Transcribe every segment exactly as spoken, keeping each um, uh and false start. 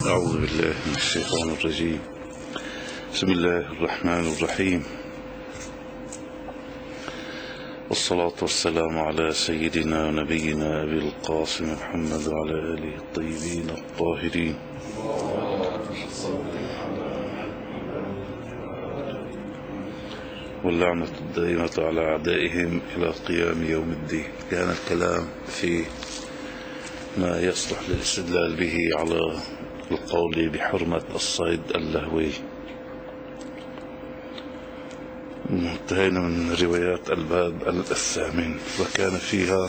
أعوذ بالله من الشيطان الرجيم. بسم الله الرحمن الرحيم، والصلاة والسلام على سيدنا ونبينا أبي القاسم محمد وعلى آله الطيبين الطاهرين. واللعنة الدائمة على أعدائهم إلى قيام يوم الدين. كان الكلام في ما يصلح للاستدلال به على القول بحرمة الصيد اللهوي. انتهينا من روايات الباب الثامن، وكان فيها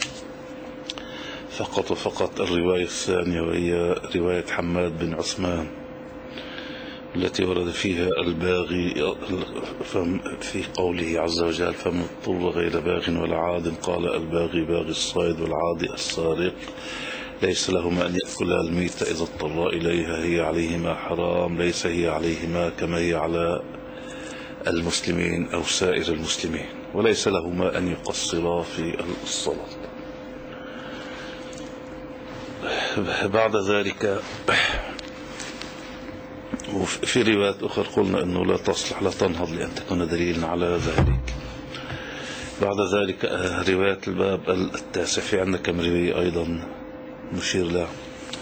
فقط وفقط الرواية الثانية، وهي رواية حماد بن عثمان التي ورد فيها الباغي في قوله عز وجل: فمن اضطر غير باغ ولا عاد. قال: الباغي باغي الصيد، والعادي السارق، ليس لهما أن يأكلا الميت إذا اضطر إليها، هي عليهما حرام، ليس هي عليهما كما هي على المسلمين أو سائر المسلمين، وليس لهما أن يقصرا في الصلاة. بعد ذلك وفي روايات أخرى قلنا أنه لا تصلح لا تنهض لأن تكون دليلا على ذلك. بعد ذلك رواية الباب التاسع، في عندنا كم رواية أيضا نشير له.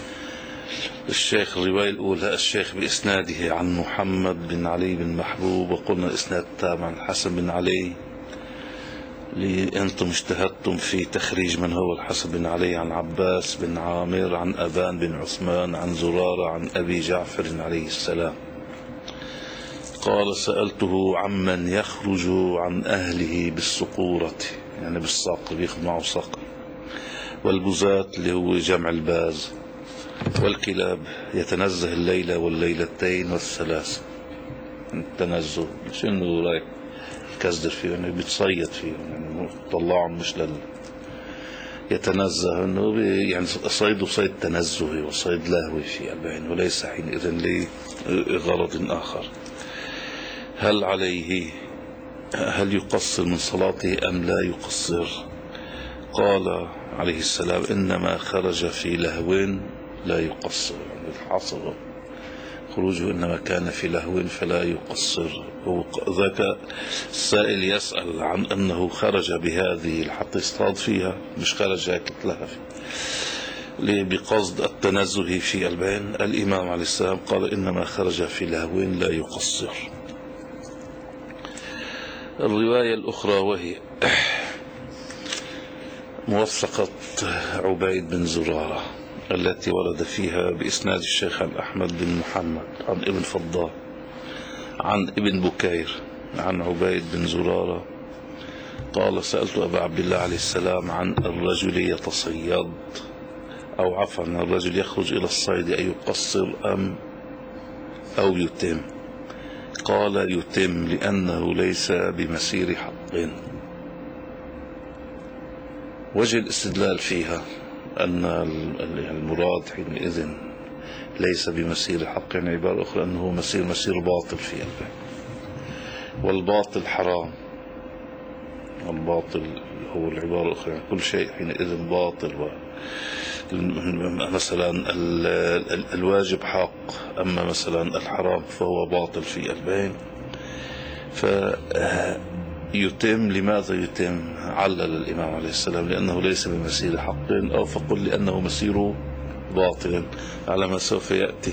الشيخ الرواية الأولى الشيخ بإسناده عن محمد بن علي بن محبوب، وقلنا إسناد تام عن الحسن بن علي، لأنتم اجتهدتم في تخريج من هو الحسن بن علي، عن عباس بن عامر عن أبان بن عثمان عن زرارة عن أبي جعفر عليه السلام قال: سألته عمن يخرج عن أهله بالصقورة، يعني بالصقر، بياخذ معه صقر، والبزات اللي هو جمع الباز، والكلاب، يتنزه الليلة والليلتين والثلاث. التنزه مش انه رايح يكزدر فيه، انه بيتصيد فيه، يعني طلعهم مش لل يتنزه، انه يعني صيد صيد تنزهي وصيد لاهوي في البعين، وليس حينئذ لغرض آخر. هل عليه هل يقصر من صلاته أم لا يقصر؟ قال عليه السلام: إنما خرج في لهو لا يقصر، يعني الحصر خروجه إنما كان في لهو فلا يقصر. ذاك السائل يسأل عن أنه خرج بهذه حتى يصطاد فيها، مش خرج هيك لها بقصد التنزه في البين. الإمام عليه السلام قال: إنما خرج في لهو لا يقصر. الرواية الأخرى وهي موثقة عبيد بن زرارة التي ورد فيها بإسناد الشيخ أحمد بن محمد عن ابن فضال عن ابن بكير عن عبيد بن زرارة قال: سألت أبا عبد الله عليه السلام عن الرجل يتصيد، أو عفوا عن الرجل يخرج إلى الصيد، أن يقصر أم أو يتم؟ قال: يتم، لأنه ليس بمسير حق. وجه الاستدلال فيها أن المراد حينئذ ليس بمسير حق، يعني عبارة أخرى أنه مسير مسير باطل في البيع، والباطل حرام. الباطل هو العبارة الأخرى، يعني كل شيء حينئذ باطل. و مثلا الواجب حق، أما مثلا الحرام فهو باطل في البيع. فيتم، لماذا يتم؟ علل الإمام عليه السلام: لأنه ليس بمسير حق، أو فقل لأنه مسير باطل، على ما سوف يأتي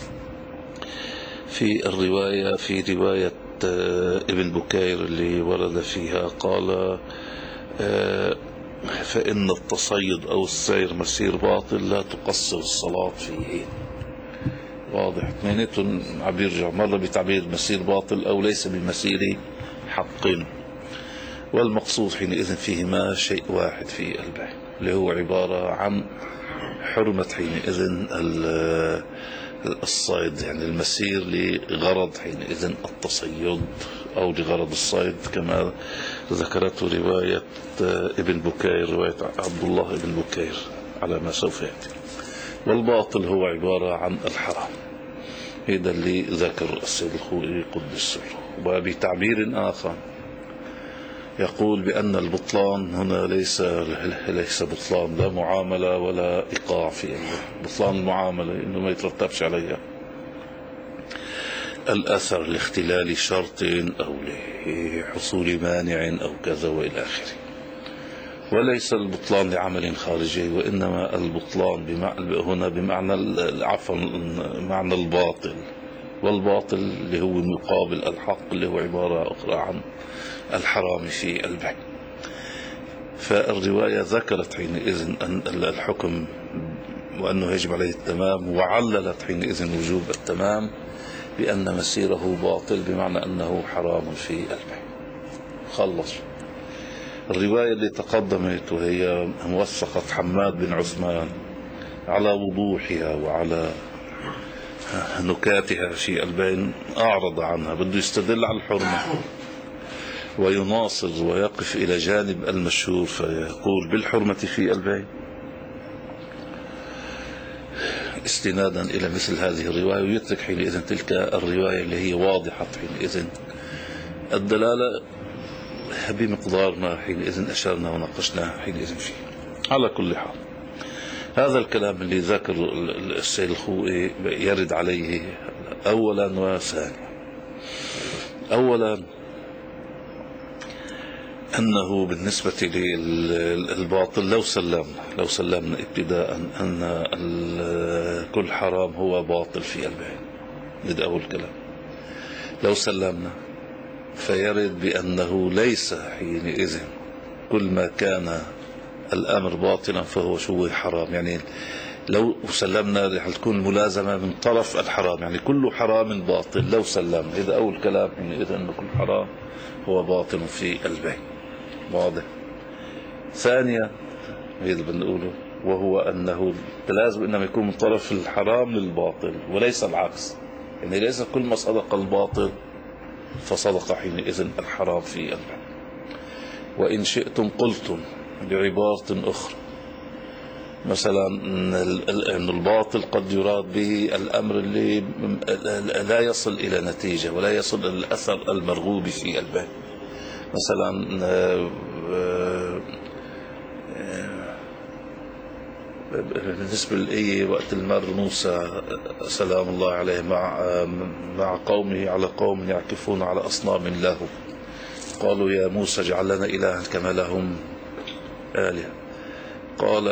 في الرواية. في رواية ابن بكير اللي ورد فيها قال: فإن التصيد أو السير مسير باطل لا تقصر الصلاة فيه. واضح، اثنيناتهم عم يرجع، مرة بتعبير مسير باطل أو ليس بمسير حق، والمقصود حينئذ فيهما شيء واحد في البيع، اللي هو عبارة عن حرمة حينئذ الصيد، يعني المسير لغرض حينئذ التصيد أو لغرض الصيد، كما ذكرته رواية ابن بكير، رواية عبد الله ابن بكير، على ما سوف يأتي. والباطل هو عبارة عن الحرام، هذا اللي ذكر السيد الخوئي قدس سره. وبتعبير آخر يقول بأن البطلان هنا ليس ليس بطلان لا معاملة ولا إيقاع في بطلان المعاملة، إنه ما يترتبش عليها الأثر لاختلال شرط أو لحصول مانع أو كذا وإلى آخره. وليس البطلان لعمل خارجي، وإنما البطلان بمعنى هنا بمعنى عفوا معنى الباطل، والباطل اللي هو مقابل الحق اللي هو عبارة أخرى عن الحرام في البيع. فالرواية ذكرت حينئذ أن الحكم وأنه يجب عليه التمام، وعللت حينئذ وجوب التمام بأن مسيره باطل بمعنى أنه حرام في البيع. خلص. الرواية اللي تقدمت وهي موثقة حماد بن عثمان على وضوحها وعلى نكاتها في البين أعرض عنها، بده يستدل على الحرمة ويناصر ويقف إلى جانب المشهور فيقول بالحرمة في البين استنادا إلى مثل هذه الرواية، ويترك حينئذ تلك الرواية اللي هي واضحة حينئذ الدلالة بمقدار ما حينئذ أشرنا وناقشنا حينئذ فيه. على كل حال هذا الكلام اللي ذكر السيد الخوئي يرد عليه أولا وثانيا. أولا أنه بالنسبة للباطل لو سلمنا لو سلمنا ابتداء أن كل حرام هو باطل في البيع، هذا أول كلام. لو سلمنا فيرد بأنه ليس حينئذ كل ما كان الأمر باطلا فهو شو حرام. يعني لو سلمنا رح تكون الملازمة من طرف الحرام، يعني كل حرام باطل لو سلمنا. إذا أول كلام حينئذ أن كل حرام هو باطل في البيع، واضح. ثانيا هذا بنقوله وهو أنه لازم إنما يكون من طرف الحرام للباطل وليس العكس، يعني ليس كل ما صدق الباطل فصدق حينئذ الحرام في البيع. وإن شئتم قلتم بعبارة أخرى مثلا أن الباطل قد يراد به الأمر اللي لا يصل إلى نتيجة ولا يصل إلى الأثر المرغوب في البيع. مثلا بالنسبة لإيه وقت المر موسى سلام الله عليه مع مع قومه على قوم يعكفون على أصنام له، قالوا يا موسى اجعل لنا إلها كما لهم آلهة. قال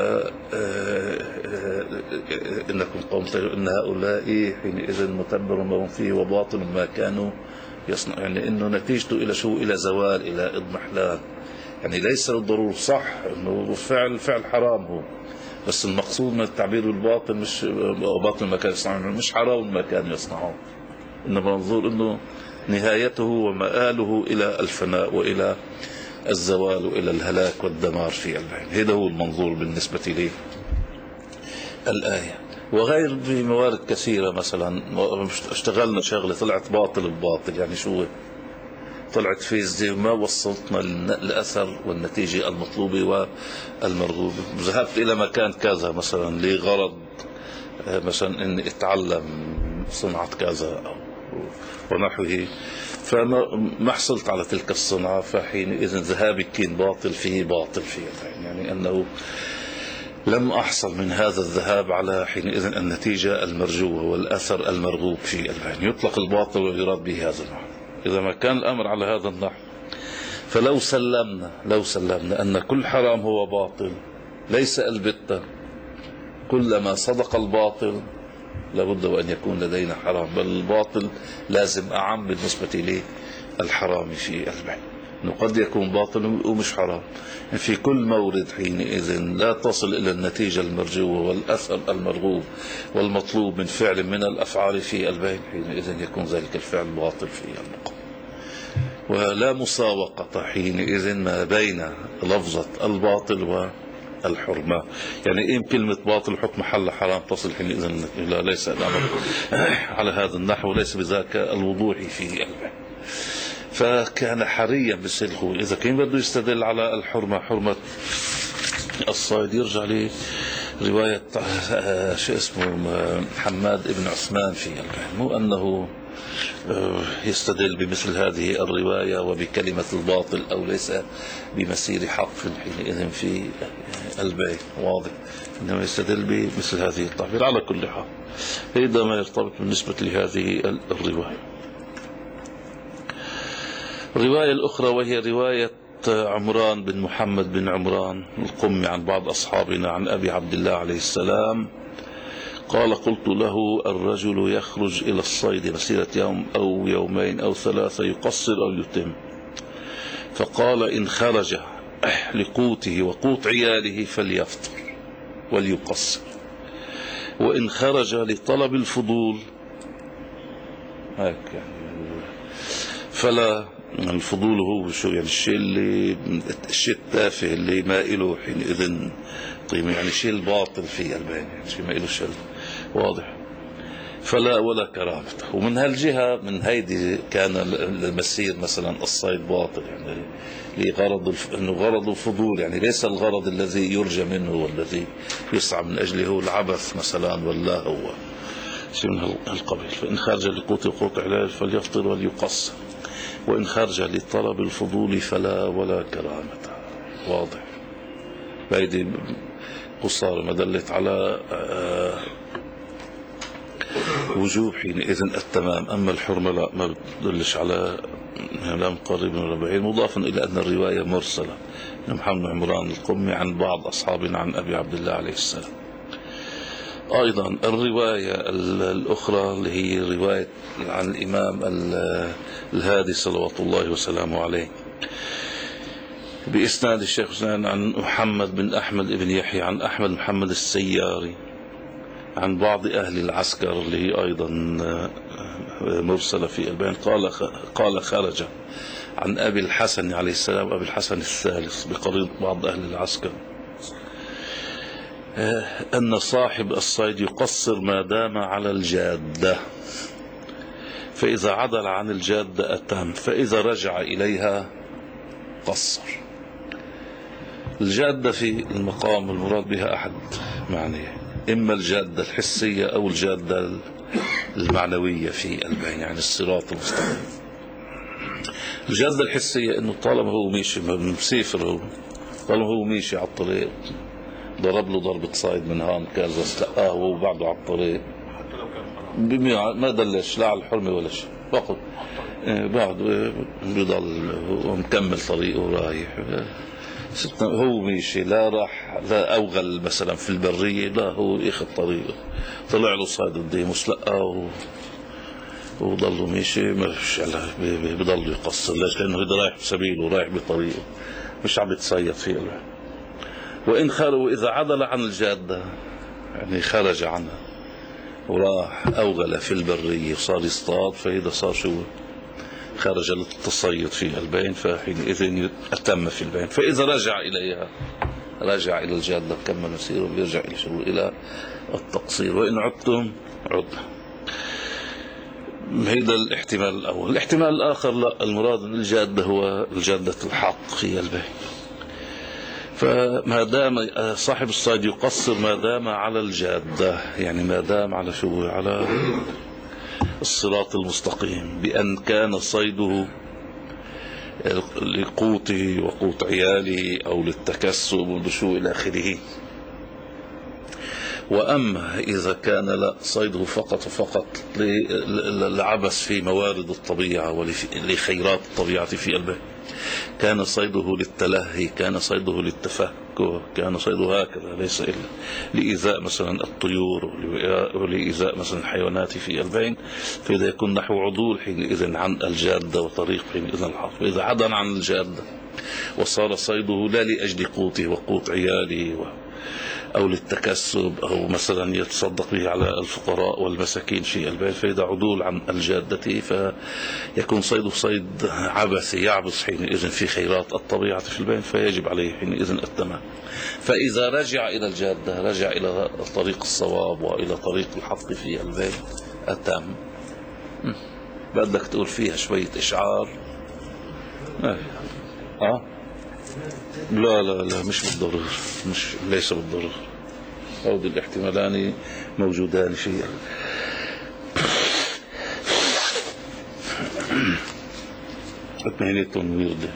إنكم قوم إن هؤلاء حينئذ متبر ما هم فيه وباطل ما كانوا يصنع، يعني إنه نتيجته إلى شو؟ إلى زوال، إلى إضمحلال. يعني ليس بالضرورة صح إنه فعل فعل حرام هو، بس المقصود من التعبير بالباطل مش باطل ما كان يصنعون، مش حرام ما كانوا يصنعون، إنما منظور إنه نهايته ومآله إلى الفناء وإلى الزوال وإلى الهلاك والدمار في البيع. هذا هو المنظور بالنسبة لي الآية. وغير بموارد كثيرة، مثلا اشتغلنا شغلة طلعت باطل الباطل، يعني شو طلعت فيزدي وما وصلتنا للأثر والنتيجة المطلوبة والمرغوبة. ذهبت إلى مكان كذا مثلا لغرض مثلا إني أتعلم صنعة كذا أو ونحوه، فما حصلت على تلك الصنعة، فحينئذ ذهابي كان باطل فيه باطل فيه، يعني أنه لم أحصل من هذا الذهاب على حينئذ النتيجة المرجوة والأثر المرغوب في البيان. يطلق الباطل ويراد به هذا المعنى إذا ما كان الأمر على هذا النحو. فلو سلمنا لو سلمنا أن كل حرام هو باطل، ليس البتة كلما صدق الباطل لابد وأن يكون لدينا حرام، بل الباطل لازم أعم بالنسبة للحرام في البيع، أنه قد يكون باطل ومش حرام. في كل مورد حينئذ لا تصل إلى النتيجة المرجوة والأثر المرغوب والمطلوب من فعل من الأفعال في البيع، حينئذ يكون ذلك الفعل باطل في المقام. ولا مساوقة حينئذ ما بين لفظة الباطل والحرمة، يعني إيه كلمة باطل حكم محل حرام تصل حينئذ لا، ليس الأمر على هذا النحو، وليس بذاك الوضوح في البيع. فكان حريا بالسلخ إذا كان بده يستدل على الحرمة حرمة الصيد يرجع رواية شو اسمه حماد بن عثمان في البين، مو أنه يستدل بمثل هذه الرواية وبكلمة الباطل أو ليس بمسير حق حينئذ في البين واضح، إنما يستدل بمثل هذه التعبير. على كل حال هذا ما يرتبط بالنسبة لهذه الرواية. الرواية الأخرى وهي رواية عمران بن محمد بن عمران القمي عن بعض أصحابنا عن أبي عبد الله عليه السلام قال: قلت له: الرجل يخرج إلى الصيد مسيرة يوم أو يومين أو ثلاثة يقصر أو يتم؟ فقال: إن خرج لقوته وقوت عياله فليفطر وليقصر، وإن خرج لطلب الفضول هيك يعني فلا. الفضول هو شو يعني؟ الشيء اللي الشيء التافه اللي ما له حينئذ قيمة، يعني شيء الباطل في البين، يعني شيء ما له شيء واضح. فلا ولا كرامته. ومن هالجهة من هيدي كان المسير مثلا الصيد باطل، يعني لغرض انه غرض الفضول، يعني ليس الغرض الذي يرجى منه والذي يسعى من اجله هو العبث مثلا ولا هو شيء من هالقبيل. فإن خرج لقوت وقوت علاج فليفطر وليقصر، وإن خرج لطلب الفضول فلا ولا كرامته. واضح. هيدي قصار ما دلت على وجوب حينئذ التمام. أما الحرمة لا، ما بدلش على لا مقرب ولا بعيد، مضافا إلى أن الرواية مرسلة من محمد بن عمران القمي عن بعض أصحابنا عن أبي عبد الله عليه السلام. أيضا الرواية الأخرى اللي هي رواية عن الإمام الهادي صلوات الله وسلامه عليه بإسناد الشيخ حسين عن محمد بن أحمد بن يحيى عن أحمد محمد السياري عن بعض أهل العسكر اللي هي أيضا مرسلة في البيان. قال قال خرج عن أبي الحسن عليه السلام، أبي الحسن الثالث بقرية بعض أهل العسكر، أن صاحب الصيد يقصر ما دام على الجادة، فإذا عدل عن الجادة أتم، فإذا رجع إليها قصر. الجادة في المقام المراد بها أحد معنيه، إما الجادة الحسية أو الجادة المعنوية في البين، يعني الصراط المستقيم. الجادة الحسية إنه طالما هو ماشي مسافر، هو طالما هو ماشي على الطريق ضرب له ضربة صيد من هان كذا استقاه وهو بعده على الطريق ما دلش لا على الحرمة ولا شيء، فقط بعده بيضل ومكمل طريقه رايح. هو ماشي لا راح لا أوغل مثلا في البرية، لا هو ياخذ طريقه، طلع له صيد قدامه استقاه وضل ماشي، مش بضل يقصر. ليش؟ لأنه هذا رايح بسبيله رايح بطريقه، مش عم يتصيد فيه. وإن خرج إذا عدل عن الجادة، يعني خرج عنها وراح أوغل في البرية وصار يصطاد، فإذا صار شو خرج للتصيد في البين، فحينئذ أتم في البين. فإذا رجع إليها رجع إلى الجادة كمل مسيره ويرجع إلى شو إلى التقصير. وإن عدتم عدنا. هذا الاحتمال الأول. الاحتمال الآخر لا، المراد من الجادة هو الجادة الحق في البين، فما دام صاحب الصيد يقصر ما دام على الجادة، يعني ما دام على شو على الصراط المستقيم، بأن كان صيده لقوته وقوت عياله أو للتكسب وشو إلى آخره. وأما إذا كان لا صيده فقط فقط للعبث في موارد الطبيعة ولخيرات الطبيعة في البيت، كان صيده للتلهي، كان صيده للتفكه، كان صيده هكذا، ليس إلا لإيذاء مثلا الطيور ولإيذاء مثلا الحيوانات في البين، فإذا يكون نحو عدول حينئذ عن الجادة وطريق حينئذ الحق. فإذا عدل عن الجادة وصار صيده لا لأجل قوته وقوت عياله أو للتكسب أو مثلا يتصدق به على الفقراء والمساكين في البيت، فإذا عدول عن الجادة فيكون صيده صيد عبثي يعبث حينئذ في خيرات الطبيعة في البيت، فيجب عليه حينئذ التمام. فإذا رجع إلى الجادة رجع إلى طريق الصواب وإلى طريق الحق في البيت التام. بدك تقول فيها شوية إشعار؟ اه, آه. لا لا لا مش بالضرورة، مش ليس بالضرورة. هذه الاحتمالان موجودان فيها. اثنيناتهم ويردة،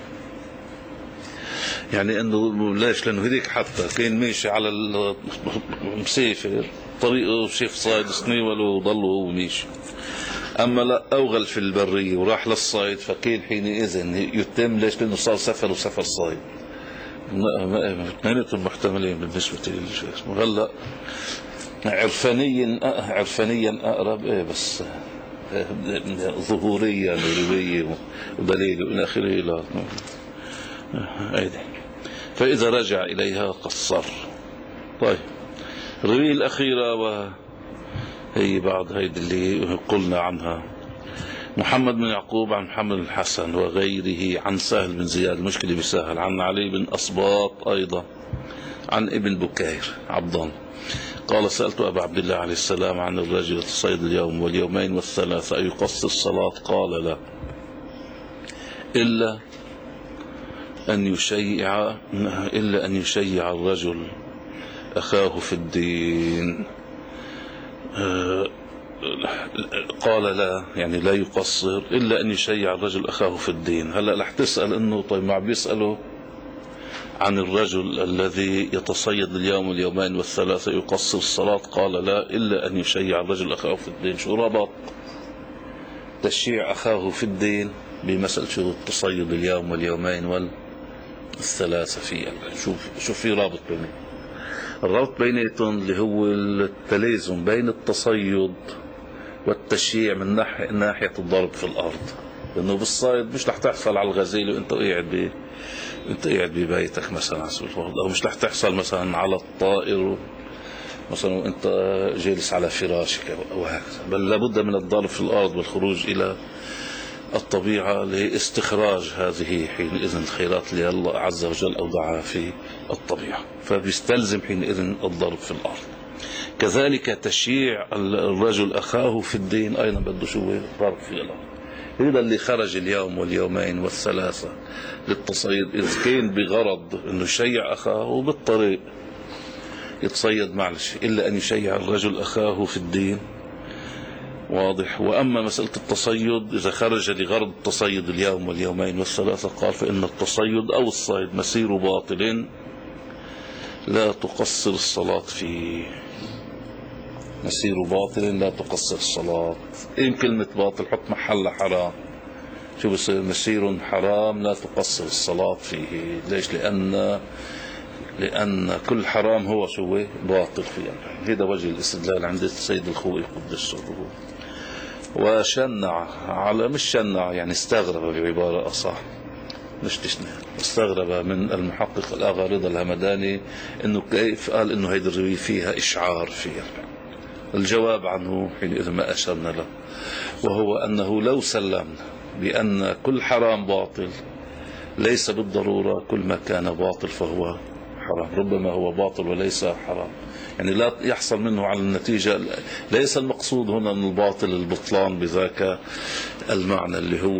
يعني انه ليش؟ لانه هذيك حتى كان ماشي على المسافر طريقه شيف صيد سنيول وضل هو ماشي، اما لا اوغل في البريه وراح للصيد فكان حينئذ يتم. ليش؟ لانه صار سفر وسفر صيد. اثنيناتهم محتملين بالنسبه للشيخ. هلا عرفانيا عرفانيا اقرب ايه، بس ظهوريا وروايه ودليل الى اخره لا. ايدي فاذا رجع اليها قصر. طيب الروايه الاخيره وهي بعد هيدي اللي قلنا عنها، محمد بن يعقوب عن محمد بن الحسن وغيره عن سهل بن زياد، المشكله بسهل، عن علي بن أصباط ايضا عن ابن بكير عبدان قال سألت أبا عبد الله عليه السلام عن الرجل يتصيد اليوم واليومين والثلاثة أيقصر الصلاة؟ قال لا، إلا أن يشيع إلا أن يشيع الرجل أخاه في الدين. قال لا، يعني لا يقصر إلا أن يشيع الرجل أخاه في الدين. هلأ رح تسأل إنه طيب ما بيسأله عن الرجل الذي يتصيد اليوم واليومين والثلاثة يقصر الصلاة؟ قال لا، إلا أن يشيع الرجل أخاه في الدين. شو ربط تشيع أخاه في الدين بمسألة شو التصيد اليوم واليومين والثلاثة؟ في شوف شوف في رابط بينهم. الرابط بيناتهم اللي هو التلازم بين التصيد والتشييع من ناحية ناحية الضرب في الأرض، لأنه بالصيد مش رح تحصل على الغزيل وأنت قاعد ب أنت قاعد ببيتك مثلا على سبيل المثال، أو مش رح تحصل مثلا على الطائر مثلا وأنت جالس على فراشك وهكذا، بل لابد من الضرب في الأرض والخروج إلى الطبيعة لاستخراج هذه حينئذ الخيرات اللي الله عز وجل أودعها في الطبيعة، فبيستلزم حينئذ الضرب في الأرض. كذلك تشييع الرجل أخاه في الدين أيضا بده شو ضرب في الأرض. هذا اللي خرج اليوم واليومين والثلاثة للتصيد إذ كان بغرض أنه يشيع أخاه بالطريق يتصيد معلش، إلا أن يشيع الرجل أخاه في الدين. واضح. وأما مسألة التصيد إذا خرج لغرض التصيد اليوم واليومين والثلاثة قال فإن التصيد أو الصيد مسير باطل لا تقصر الصلاة فيه. مسير باطل لا تقصر الصلاة. إيه كلمة باطل؟ حط محل حرام. شو بصير؟ مسير حرام لا تقصر الصلاة فيه. ليش؟ لأن لأن كل حرام هو شو باطل فيه. هذا وجه الاستدلال عند السيد الخوئي قدس سره. وشنع على مش شنع يعني استغرب بعبارة أصح مش تشنع، استغرب من المحقق الآغا رضا الهمداني إنه كيف قال إنه هيدي الرواية فيها إشعار فيها. الجواب عنه حينئذ ما أشرنا له، وهو أنه لو سلمنا بأن كل حرام باطل ليس بالضرورة كل ما كان باطل فهو حرام، ربما هو باطل وليس حرام، يعني لا يحصل منه على النتيجة. ليس المقصود هنا من الباطل البطلان بذاك المعنى اللي هو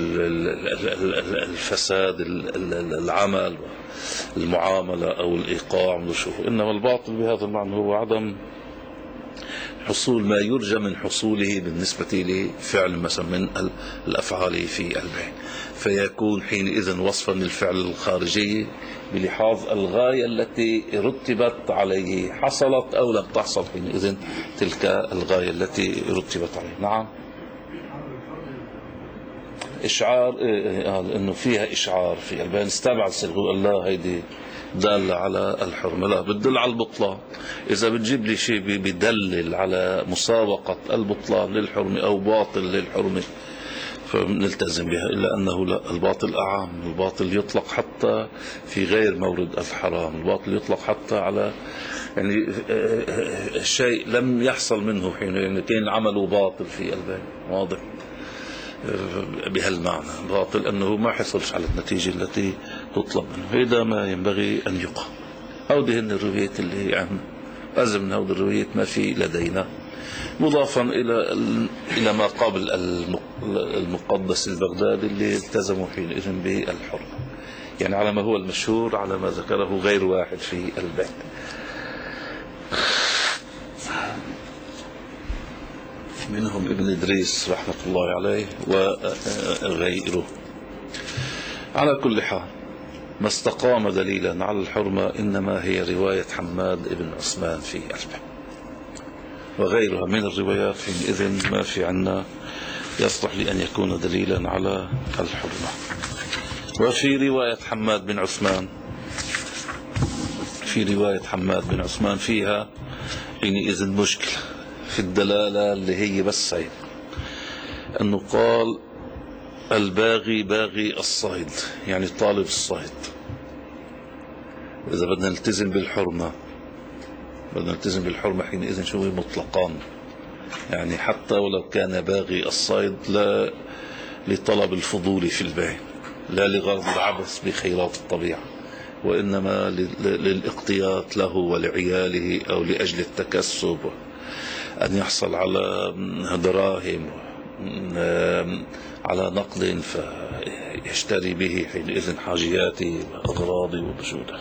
الفساد العمل المعاملة أو الإيقاع، إنما الباطل بهذا المعنى هو عدم حصول ما يرجى من حصوله بالنسبة لفعل مثلا من الأفعال في البيع، فيكون حينئذ وصفا للفعل الخارجي بلحاظ الغاية التي رتبت عليه حصلت أو لم تحصل حينئذ تلك الغاية التي رتبت عليه. نعم إشعار قال إنه فيها إشعار في البيان استبعد سلغو الله هيدي دالة على الحرمة، لا بتدل على البطلان. إذا بتجيب لي شيء بيدلل على مسابقة البطلان للحرمة أو باطل للحرمة فنلتزم بها، إلا أنه لا، الباطل أعام. الباطل يطلق حتى في غير مورد الحرام، الباطل يطلق حتى على يعني شيء لم يحصل منه حين يعني كان عمله باطل في البيع. واضح بهالمعنى باطل أنه ما حصلش على النتيجة التي تطلب منه. هذا ما ينبغي أن يقع. هذه هن الروايات اللي عم أزم من هذه الروايات ما في لدينا، مضافا إلى إلى ما قبل المقدس البغدادي اللي التزموا حينئذ بالحرمة، يعني على ما هو المشهور على ما ذكره غير واحد في البيت. منهم ابن إدريس رحمة الله عليه وغيره. على كل حال ما استقام دليلا على الحرمة إنما هي رواية حماد بن عثمان في ألبه، وغيرها من الروايات حينئذ ما في عنا يصلح لأن يكون دليلا على الحرمة. وفي رواية حماد بن عثمان في رواية حماد بن عثمان فيها حينئذ مشكلة في الدلالة اللي هي بس عين، أنه قال الباغي باغي الصيد، يعني طالب الصيد. إذا بدنا نلتزم بالحرمة بدنا نلتزم بالحرمة حينئذ شو مطلقان، يعني حتى ولو كان باغي الصيد لا لطلب الفضول في البيع، لا لغرض العبث بخيرات الطبيعة، وإنما للاقتيات له ولعياله أو لأجل التكسب، أن يحصل على دراهم على نقد فيشتري به حينئذ حاجياته وأغراضه وبشوده.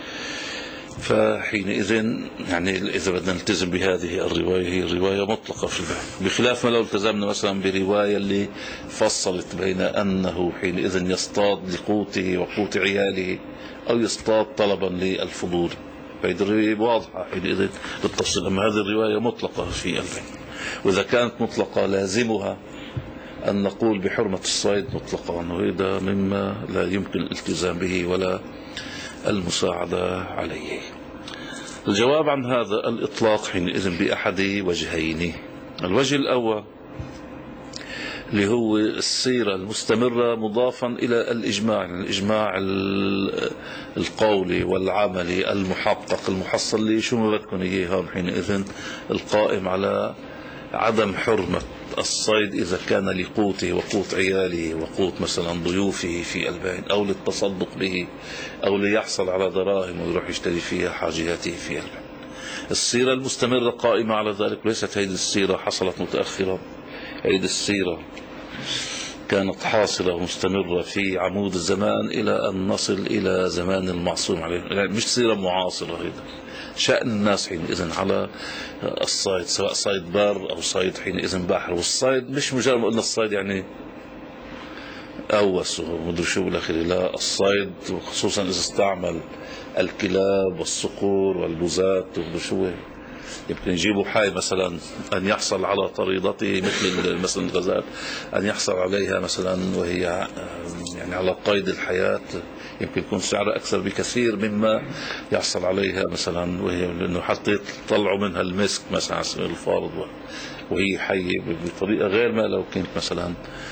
فحينئذ يعني إذا بدنا نلتزم بهذه الرواية هي رواية مطلقة في البيع، بخلاف ما لو التزمنا مثلا برواية اللي فصلت بين أنه حينئذ يصطاد لقوته وقوت عياله أو يصطاد طلبا للفضول، فهذه الرواية واضحة حينئذ بالتفصيل. أما هذه الرواية مطلقة في البيع، وإذا كانت مطلقة لازمها أن نقول بحرمة الصيد مطلقة، وهذا مما لا يمكن الالتزام به ولا المساعدة عليه. الجواب عن هذا الإطلاق حينئذ بأحد وجهين. الوجه الأول اللي هو السيرة المستمرة مضافا إلى الإجماع، يعني الإجماع القولي والعملي المحقق المحصل لي شو ما بدكم إياه حينئذ القائم على عدم حرمة الصيد إذا كان لقوته وقوت عياله وقوت مثلا ضيوفه في البيت، أو للتصدق به، أو ليحصل على دراهم ويروح يشتري فيها حاجياته في البيت. السيرة المستمرة قائمة على ذلك، ليست هذه السيرة حصلت متأخرا، هذه السيرة كانت حاصلة ومستمرة في عمود الزمان إلى أن نصل إلى زمان المعصوم عليه، يعني مش سيرة معاصرة. هذا شأن الناس حينئذ على الصيد، سواء صيد بر أو صيد حينئذ بحر. والصيد مش مجرد ما قلنا الصيد يعني أوس ومدري شو بالآخر، لا، الصيد خصوصا إذا استعمل الكلاب والصقور والبوزات ومدري شو، يمكن يجيبوا حي مثلا أن يحصل على طريضته مثل مثلا الغزال، أن يحصل عليها مثلا وهي يعني على قيد الحياة، يمكن يكون سعرها أكثر بكثير مما يحصل عليها مثلا وهي، لأنه حتى يطلعوا منها المسك مثلا على سبيل الفرض وهي حية بطريقة غير ما لو كنت مثلا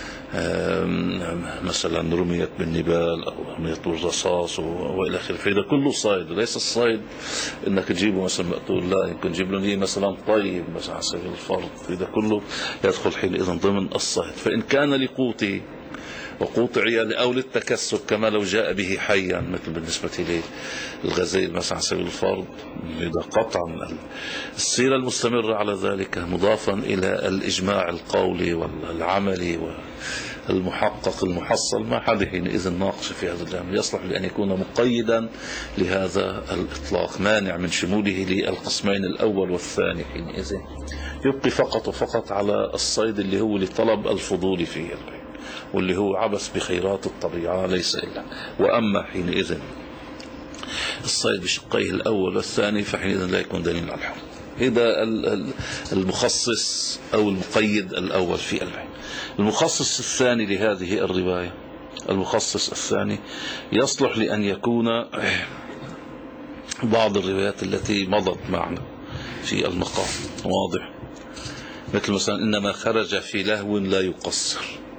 مثلا رميت بالنبال أو رميت بالرصاص وإلى آخره. فإذا كله صيد، وليس الصيد إنك تجيبه مثلا مقتول، لا، يمكن تجيب له مثلا طيب مثلا على سبيل الفرض، فإذا كله يدخل حينئذ ضمن الصيد. فإن كان لقوته وقوت عياله أو للتكسب كما لو جاء به حيا، مثل بالنسبة للغزيل مثلا على سبيل الفرض، إذا قطعا السيرة المستمرة على ذلك مضافا إلى الإجماع القولي والعملي والمحقق المحصل، ما حد حينئذ ناقش في هذا الأمر، يصلح لأن يكون مقيدا لهذا الإطلاق مانع من شموله للقسمين الأول والثاني. حينئذ يبقي فقط وفقط على الصيد اللي هو لطلب الفضول فيه البيت، واللي هو عبث بخيرات الطبيعة ليس إلا. وأما حينئذ الصيد بشقيه الأول والثاني فحينئذ لا يكون دليل على الحرم. هذا المخصص أو المقيد الأول في البيع. المخصص الثاني لهذه الرواية، المخصص الثاني يصلح لأن يكون بعض الروايات التي مضت معنا في المقام واضح، مثل مثلا إنما خرج في لهو لا يقصر،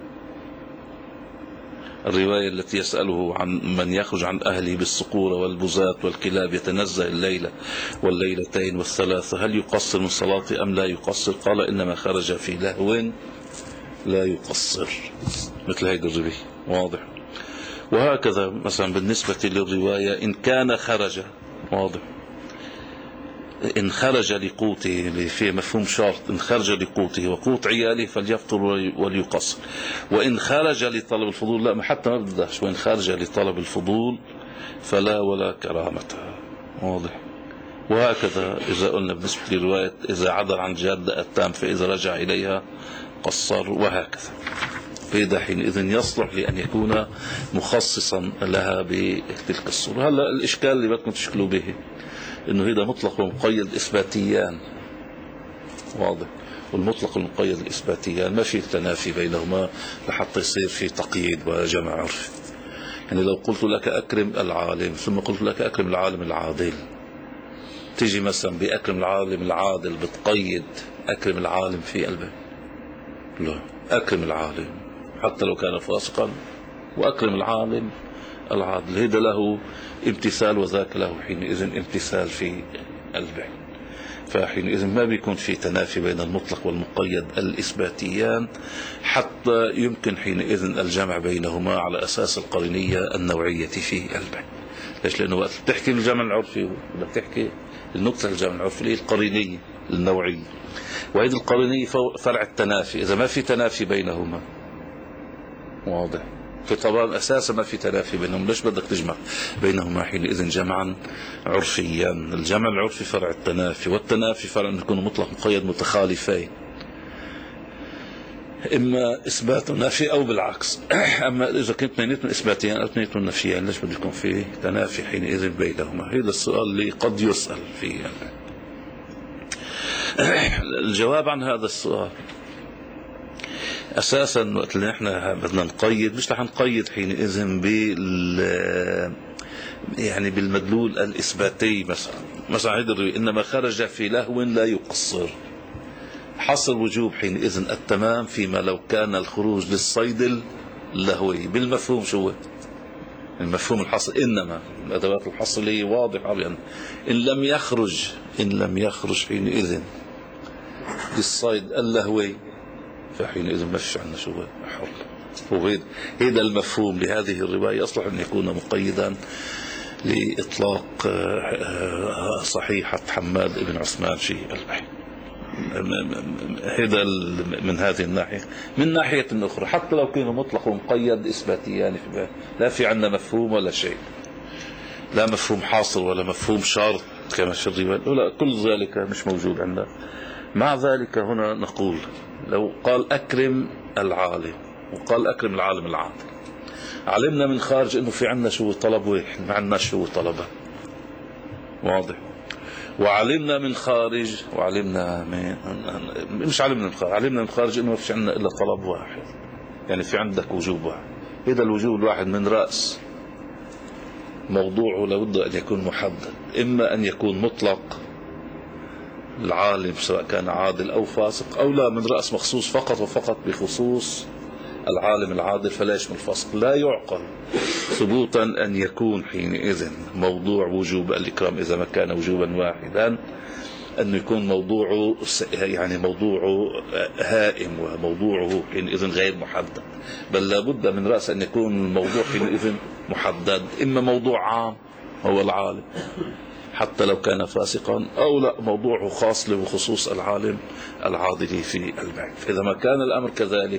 الرواية التي يسأله عن من يخرج عن أهله بالصقورة والبزات والكلاب يتنزه الليلة والليلتين والثلاثة، هل يقصر من صلاته أم لا يقصر؟ قال إنما خرج في لهو لا يقصر، مثل هذه الرواية واضح. وهكذا مثلا بالنسبة للرواية إن كان خرج، واضح، إن خرج لقوته في مفهوم شرط، إن خرج لقوته وقوت عياله فليفطر وليقصر. وإن خرج لطلب الفضول لا، حتى ما بدهش، وإن خرج لطلب الفضول فلا ولا كرامته، واضح. وهكذا إذا قلنا بالنسبة لرواية إذا عدل عن جادة التام فإذا رجع إليها قصر، وهكذا. فإذا حينئذ يصلح لأن يكون مخصصا لها بتلك الصورة. هلا الإشكال اللي بدكم تشكلوا به إنه هذا مطلق ومقيد إثباتيان، واضح، والمطلق والمقيد الإثباتيان ما في تنافي بينهما لحتى يصير في تقييد وجمع عرفي. يعني لو قلت لك أكرم العالم ثم قلت لك أكرم العالم العادل، تيجي مثلا بأكرم العالم العادل بتقيد أكرم العالم في قلبه؟ لا، أكرم العالم حتى لو كان فاسقا، وأكرم العالم العادل، هذا له امتثال وذاك له حينئذ امتثال في قلبه. فحينئذ ما بيكون في تنافي بين المطلق والمقيد الإثباتيان، حتى يمكن حينئذ الجمع بينهما على أساس القرينية النوعية في قلبه. ليش؟ لأنه وقت بتحكي الجمع العرفي ولا بتحكي النقطة الجمع العرفي اللي هي القرينية النوعية، وهذه القرينية فرع التنافي. إذا ما في تنافي بينهما، واضح، فطبعا أساسا ما في تنافي بينهم، ليش بدك تجمع بينهما حينئذ جمعا عرفيا؟ الجمع العرفي فرع التنافي، والتنافي فرع أن يكون مطلق مقيد متخالفين، إما إثبات نفي أو بالعكس. أما إذا كنت اثنيناتهم إثباتيان أو اثنيناتهم نفيان، ليش بده يكون في تنافي حينئذ بينهما؟ هذا السؤال اللي قد يسأل فيه. الجواب عن هذا السؤال أساسا وقت اللي احنا بدنا نقيد، مش رح نقيد حينئذ بال يعني بالمدلول الإثباتي. مثلا مثلا هيدا إنما خرج في لهو لا يقصر، حصل وجوب حينئذ التمام فيما لو كان الخروج للصيد اللهوي. بالمفهوم شو المفهوم الحصر؟ إنما الأدوات الحصر اللي واضحة بأن إن لم يخرج إن لم يخرج حينئذ للصيد اللهوي فحينئذ ما فيش عندنا شو حر. وهذا المفهوم لهذه الرواية أصلح أن يكون مقيدا لإطلاق صحيحة حماد بن عثمان في البحر. هذا من هذه الناحية. من ناحية أخرى حتى لو كان مطلق ومقيد إثباتي، يعني لا في عندنا مفهوم ولا شيء، لا مفهوم حاصل ولا مفهوم شرط كما في الرواية، لا، كل ذلك مش موجود عندنا. مع ذلك هنا نقول لو قال أكرم العالم وقال أكرم العالم العادل، علمنا من خارج أنه في عندنا شو طلب واحد، ما عندنا شو طلبة، واضح. وعلمنا من خارج وعلمنا من مش علمنا من خارج علمنا من خارج أنه ما فيش عندنا إلا طلب واحد، يعني في عندك وجوب واحد. إذا الوجوب الواحد من رأس موضوعه لابد أن يكون محدد، إما أن يكون مطلق العالم سواء كان عادل أو فاسق، أو لا من رأس مخصوص فقط وفقط بخصوص العالم العادل فلا يشمل الفاسق. لا يعقل ثبوتا أن يكون حينئذ موضوع وجوب الإكرام إذا ما كان وجوبا واحدا أن يكون موضوعه يعني موضوعه هائم وموضوعه حينئذ غير محدد، بل لابد من رأس أن يكون الموضوع حينئذ محدد، إما موضوع عام هو العالم حتى لو كان فاسقا، أو لا موضوعه خاص له بخصوص العالم العادل في البعث. فإذا ما كان الأمر كذلك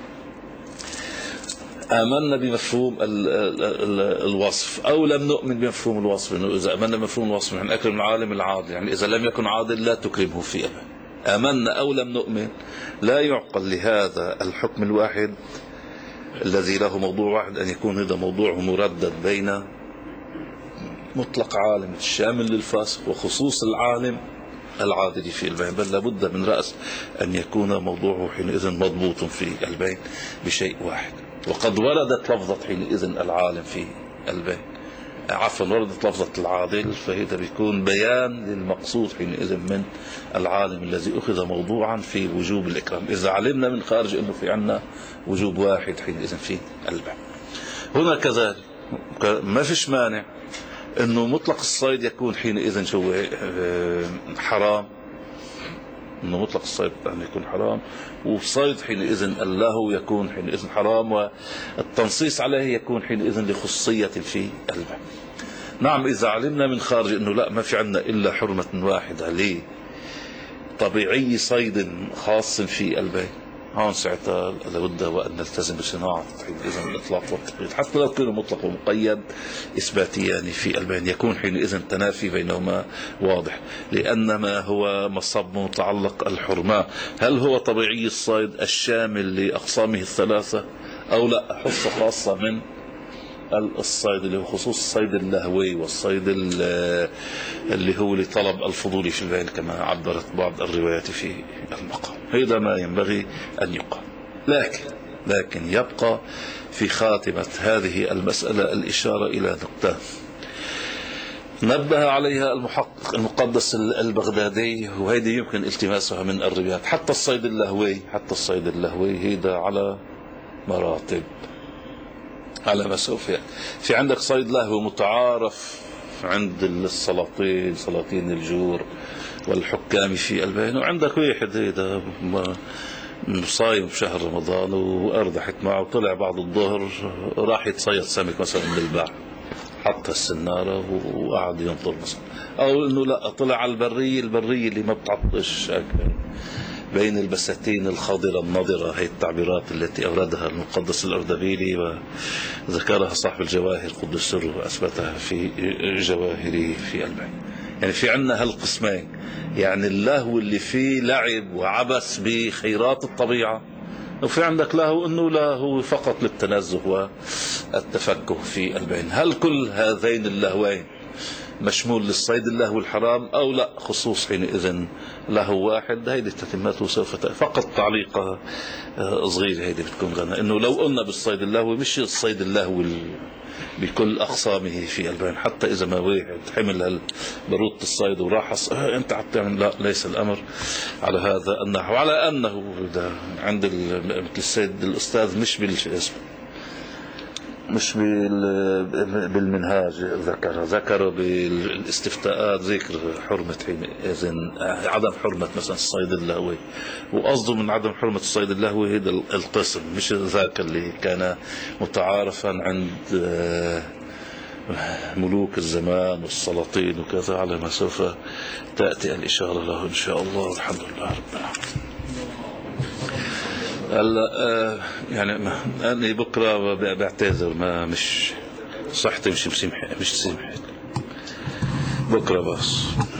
آمنا بمفهوم ال ال ال الوصف أو لم نؤمن بمفهوم الوصف. إنه إذا آمنا بمفهوم الوصف يعني أكرم العالم العادل، يعني إذا لم يكن عادل لا تكرمه في أبدا. آمنا أو لم نؤمن، لا يعقل لهذا الحكم الواحد الذي له موضوع واحد أن يكون هذا موضوعه مردد بين مطلق عالم الشامل للفاسق وخصوص العالم العادل في البين، بل لابد من رأس أن يكون موضوعه حينئذ مضبوط في البين بشيء واحد. وقد وردت لفظة حينئذ العالم في البين، عفوا وردت لفظة العادل، فهذا بيكون بيان للمقصود حينئذ من العالم الذي أخذ موضوعا في وجوب الإكرام، إذا علمنا من خارج أنه في عنا وجوب واحد حينئذ في البين. هنا كذلك ما فيش مانع أنه مطلق الصيد يكون حينئذ شو حرام، أنه مطلق الصيد يعني يكون حرام، والصيد حينئذ اللهو يكون حينئذ حرام، والتنصيص عليه يكون حينئذ لخصية في البيع. نعم إذا علمنا من خارج أنه لا ما في عندنا إلا حرمة واحدة ليه طبيعي صيد خاص في البيع، هون ساعتها لابد وأن نلتزم بصناعة التوحيد إذن الإطلاق والتقييد، حتى لو كان مطلق ومقيد إثباتيان في البين يكون حينئذ تنافي بينهما واضح، لأن ما هو مصب متعلق الحرمة هل هو طبيعي الصيد الشامل لأقسامه الثلاثة أو لا حصة خاصة من الصيد اللي هو خصوص الصيد اللهوي والصيد اللي هو لطلب الفضول في البين كما عبرت بعض الروايات في المقام. هذا ما ينبغي أن يقال. لكن لكن يبقى في خاتمة هذه المسألة الإشارة إلى نقطة نبه عليها المحقق المقدس البغدادي، وهذه يمكن التماسها من الروايات. حتى الصيد اللهوي حتى الصيد اللهوي هذا على مراتب، على ما سوف يعني. في عندك صيد لهو متعارف عند السلاطين سلاطين الجور والحكام في البين، وعندك واحد هيدا صايم بشهر رمضان وأردحت معه وطلع بعد الظهر راح يتصيد سمك مثلا من البحر، حط السنارة وقعد ينطر مثلا، أو إنه لا طلع على البرية البرية اللي ما بتعطش بين البساتين الخضرة النضرة، هي التعبيرات التي أوردها المقدس الأردبيلي وذكرها صاحب الجواهر قدس سره وأثبتها في جواهره في البين. يعني في عندنا هالقسمين، يعني اللهو اللي فيه لعب وعبث بخيرات الطبيعة، وفي عندك لهو انه لهو فقط للتنزه والتفكه في البين. هل كل هذين اللهوين مشمول للصيد اللهو الحرام او لا خصوص حينئذ لهو واحد؟ هيدي تتمته سوف فقط تعليقة صغيرة هيدي بتكون غنى، انه لو قلنا بالصيد اللهو مش الصيد اللهو بكل اقسامه في البين، حتى اذا ما واحد حمل برودة الصيد وراح انت عم لا، ليس الامر على هذا النحو، على انه عند مثل السيد الاستاذ مش بالاسم مش بالمنهاج ذكر ذكر بالاستفتاءات ذكر حرمة حينئذ عدم حرمة مثلا الصيد اللهوي، وقصده من عدم حرمة الصيد اللهوي هذا القسم مش ذاك اللي كان متعارفا عند ملوك الزمان والسلاطين وكذا، على ما سوف تأتي الإشارة له إن شاء الله. والحمد لله رب العالمين. هلا يعني أنا بكرة بعتذر، ما مش صحتي مش مسمحة مش سمحة بكرة بس.